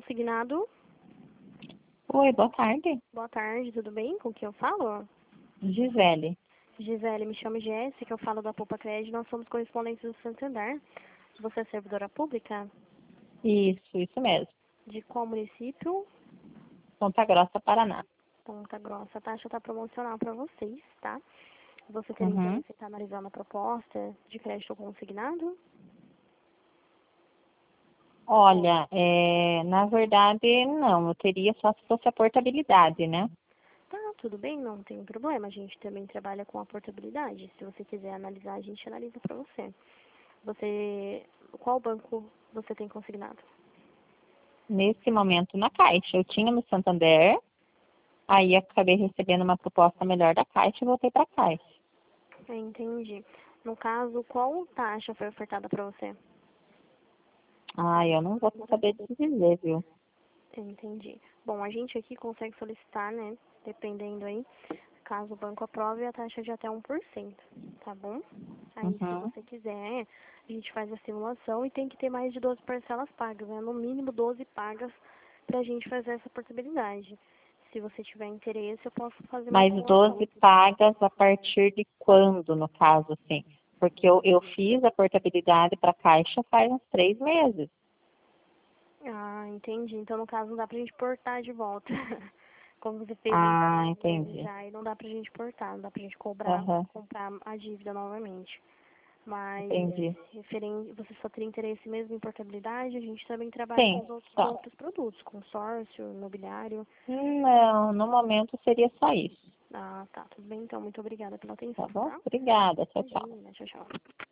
consignado. Oi, boa tarde. Boa tarde, tudo bem? Com quem eu falo? Gisele. Gisele, me chamo Jéssica, eu falo da Poupa Crédito, nós somos correspondentes do Santander. Você é servidora pública? Isso mesmo. De qual município? Ponta Grossa, Paraná. Ponta Grossa. A taxa está promocional para vocês, tá? Você tem Uhum. interesse em estar analisando a proposta de crédito consignado? Olha, na verdade, não. Eu teria só se fosse a portabilidade, né? Tá, tudo bem, não tem problema. A gente também trabalha com a portabilidade. Se você quiser analisar, a gente analisa para você. Qual banco você tem consignado? Nesse momento, na Caixa. Eu tinha no Santander, aí acabei recebendo uma proposta melhor da Caixa e voltei para a Caixa. Entendi. No caso, qual taxa foi ofertada para você? Ah, eu não vou saber te dizer, viu? Entendi. Bom, a gente aqui consegue solicitar, né? Dependendo aí, caso o banco aprove, a taxa de até 1%, tá bom? Aí, se Uhum. você quiser, a gente faz a simulação e tem que ter mais de 12 parcelas pagas, né? No mínimo 12 pagas pra gente fazer essa portabilidade. Se você tiver interesse, eu posso fazer uma Mas simulação. 12 pagas a partir de quando, no caso, assim? Porque eu fiz a portabilidade para a Caixa faz uns 3 meses. Ah, entendi. Então, no caso, não dá pra gente portar de volta. Como você fez em Ah, 3 meses entendi. já, e não dá pra gente portar, não dá pra gente Aham, comprar a dívida novamente. Mas, entendi. você só teria interesse mesmo em portabilidade, a gente também trabalha com Sim, os só. outros produtos, consórcio, imobiliário. Não, no momento seria só isso. Ah, tá, tudo bem então. Muito obrigada pela Tá atenção, bom? tá? Obrigada. Tchau, tchau. Imagina, tchau, tchau.